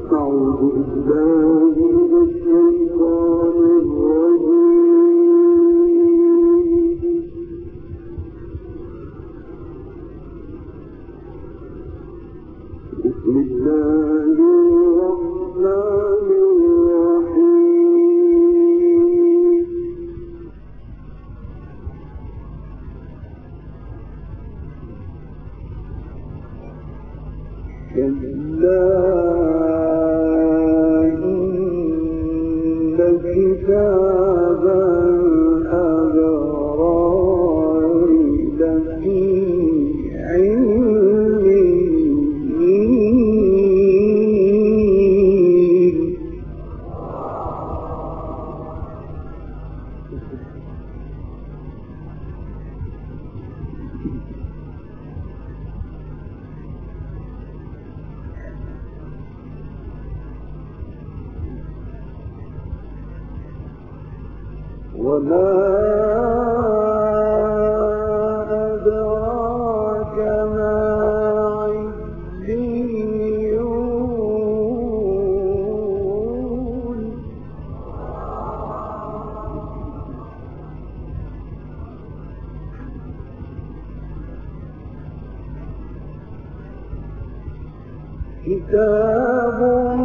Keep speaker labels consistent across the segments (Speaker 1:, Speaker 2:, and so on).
Speaker 1: كتاب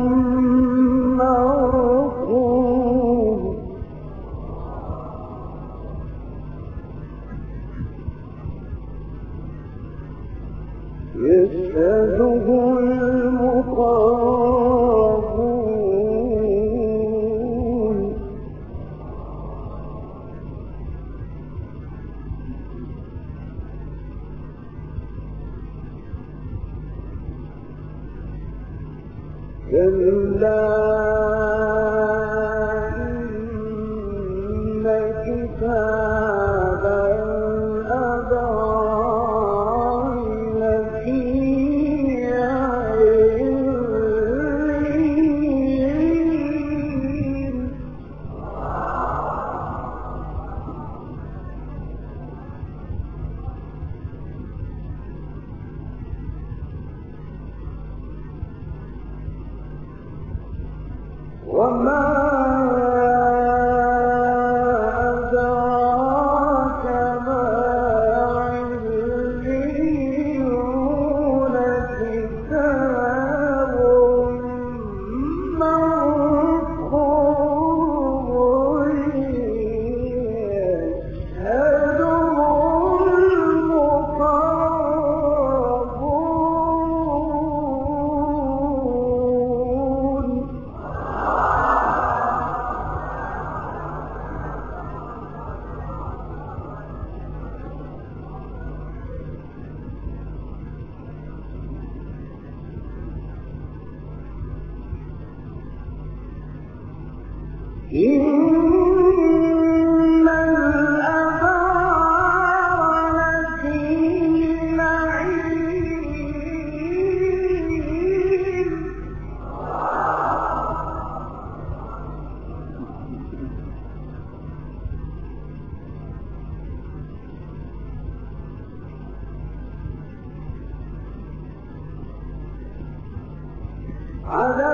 Speaker 1: مرقوم يشهده المقربون كلا إن كتاب الأبرار لفي عليين وما أدراك ما عليون كتاب مرقوم يشهده المقربون إن الأبرار لفي نعيم على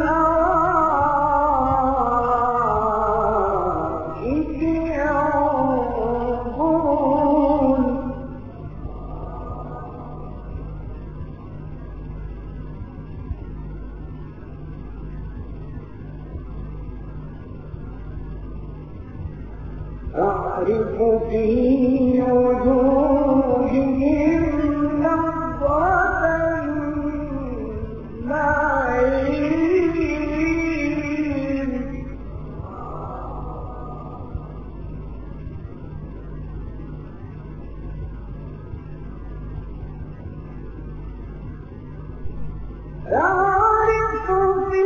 Speaker 1: الأرائك ينظرون تعرف في وجوههم نضرة النعيم تعرف في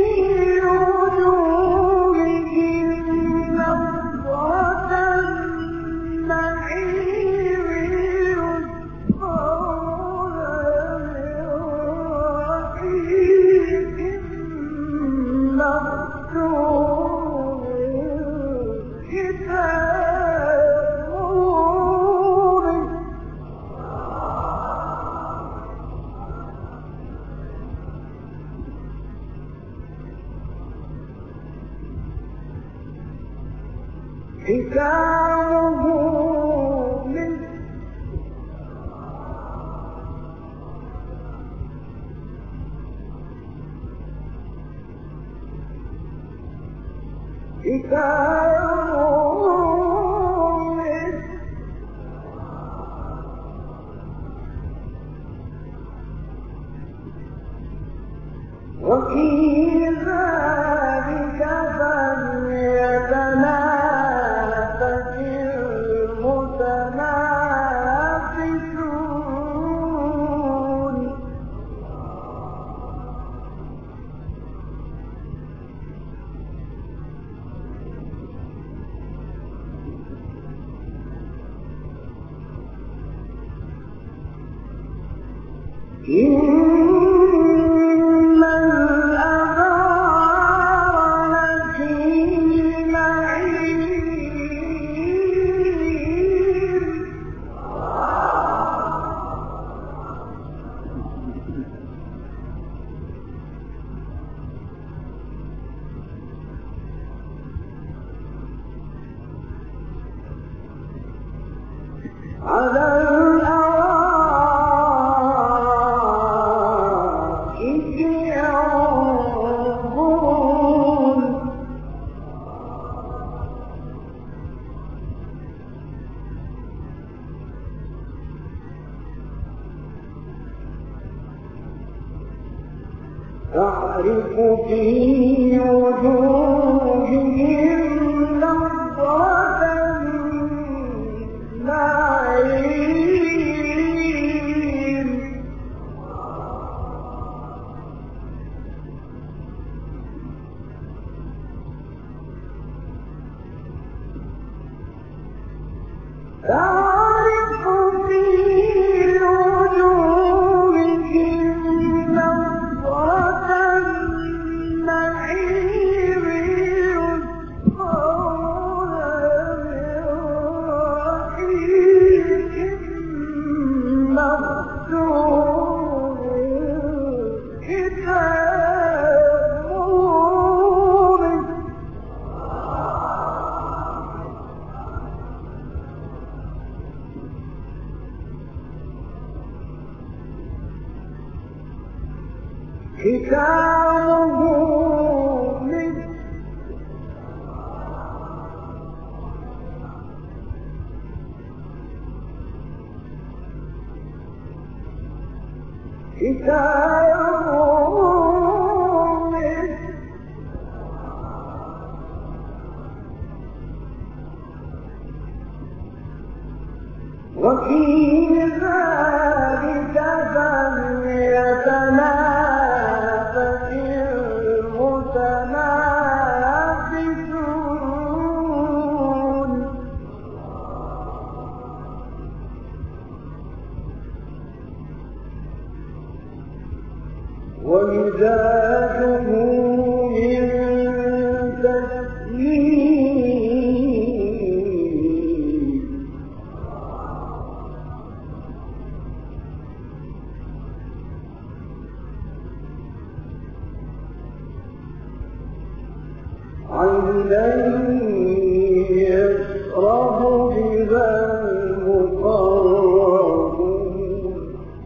Speaker 1: وجوههم نضرة النعيم يسقون ختامه مسك وفي ذلك فليتنافس المتنافسون إن الأبرار لفي نعيم على الأرائك ينظرون تعرف في وجوههم نضرة النعيم تعرف في وجوههم نضرة النعيم يسقون من رحيق مختوم ختامه مسك وفي ذلك فليتنافس المتنافسون ومزاجه من تسنيم عينا يشرب بها المقربون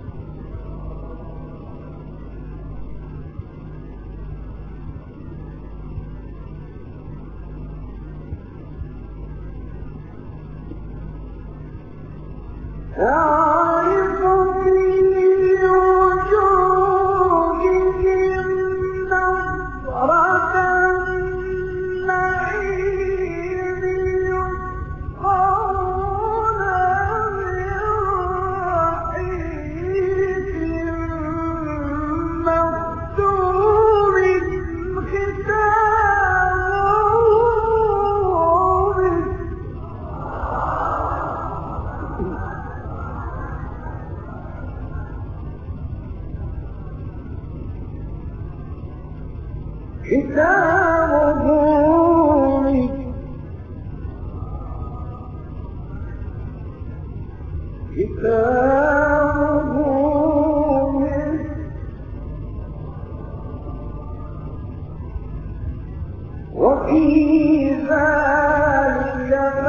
Speaker 1: تعرف في وجوههم نضرة النعيم يسقون من رحيق مختوم ختامه وفي ذلك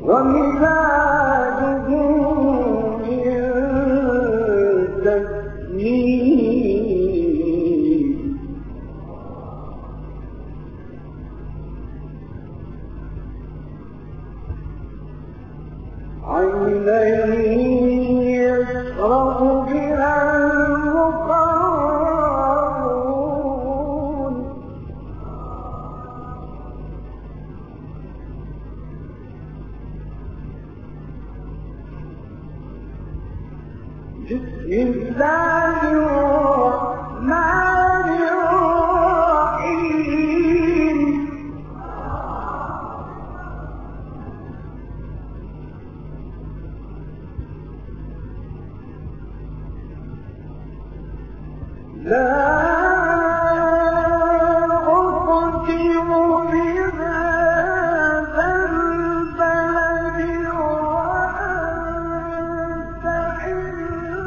Speaker 1: ومزاجه من تسنيم عينا يشرب بها المقربون بسم الله الرحمن الرحيم لا أقسم بهذا البلد وأنت حل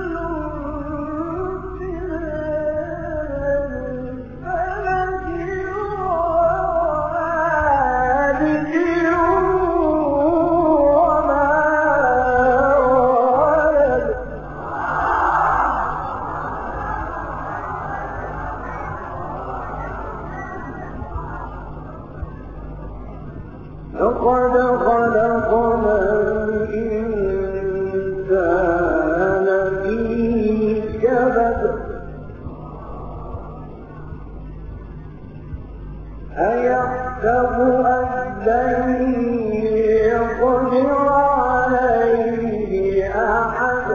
Speaker 1: بهذا البلد ووالد لقد خلقنا الإنسان في كبد أيحسب أن لن يقدر عليه أحد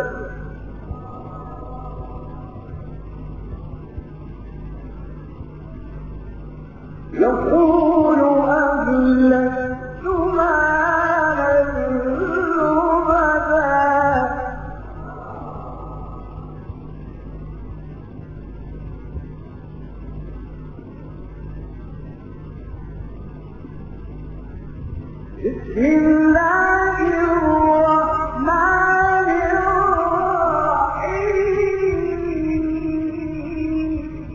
Speaker 1: يقول أهلكت مالا لبدا بسم الله الرحمن الرحيم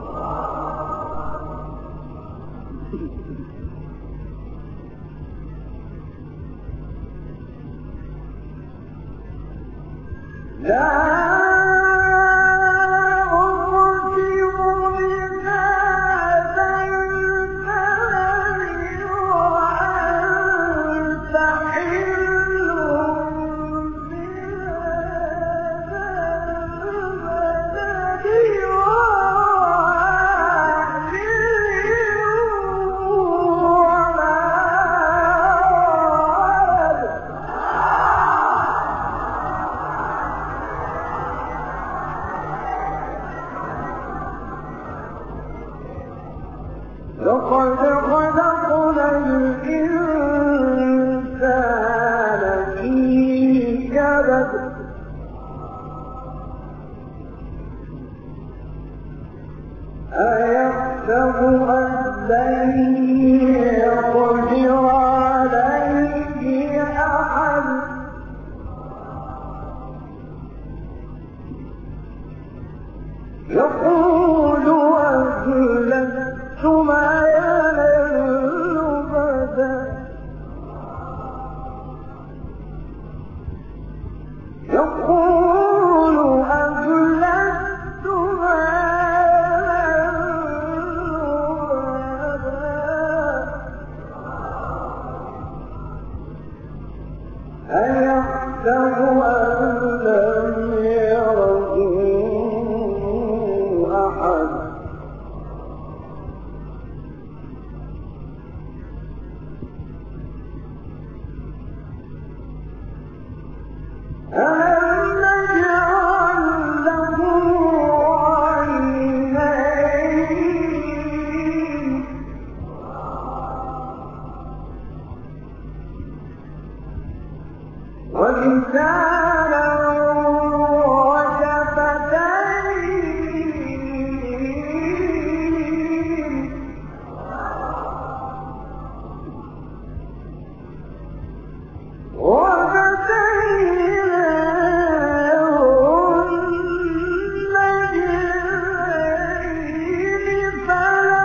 Speaker 1: لا أقسم بهذا البلد وأنت حل بهذا البلد ووالد وما لقد خلقنا الإنسان في كبد أيحسب أن لن يقدر عليه أحد يقول أهلكت مالا لبدا يقول أهلكت مالا لبدا أيحسب أن لم يره أحد ألم نجعل له عينين ولسانا وشفتين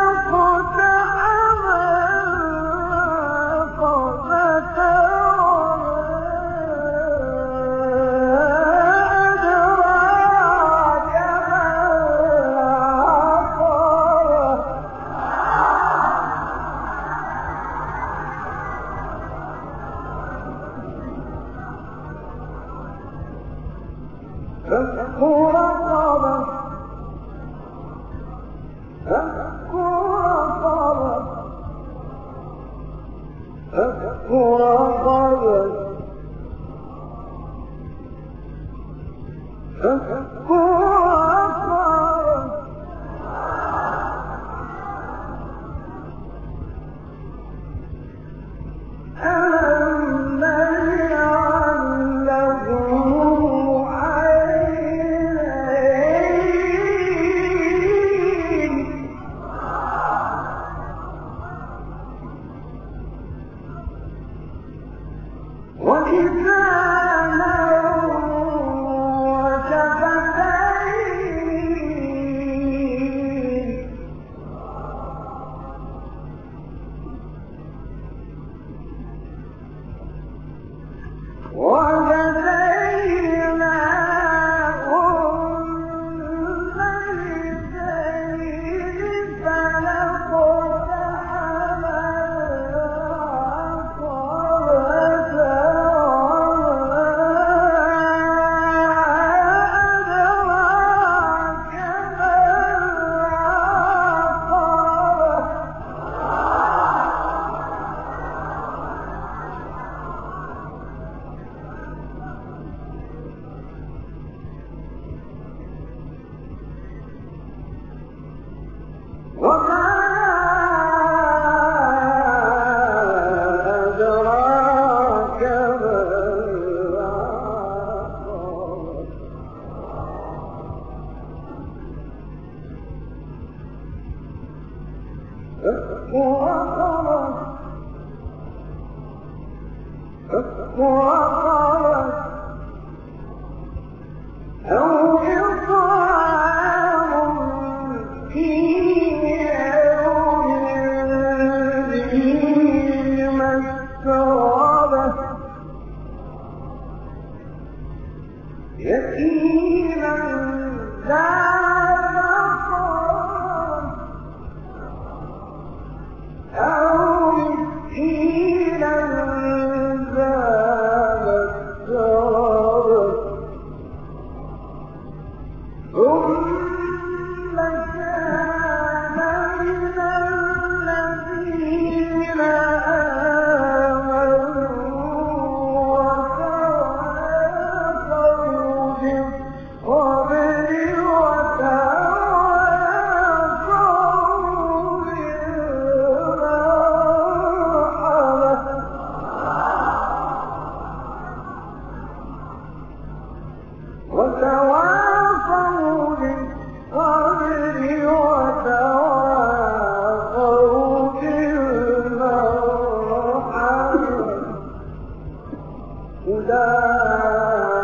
Speaker 1: فلقد فك رقبة فك رقبة فك رقبة فك رقبة ألم نجعل له عينين ولسانا وشفتين وجزيناهم بالخير فلاقتحم العقبة أدراك ما العقبة وما أدراك ما العقبة فك رقبة فك رقبة أو إطعام في يوم ذي مسغبة يتيما ذا مقربة أو مسكينا ذا مسغبة ثم كان من الذين آمنوا وتواصوا بالصبر وتواصوا بالمرحمة وتواصوا بالصبر وتواصوا بالمرحمة أولئك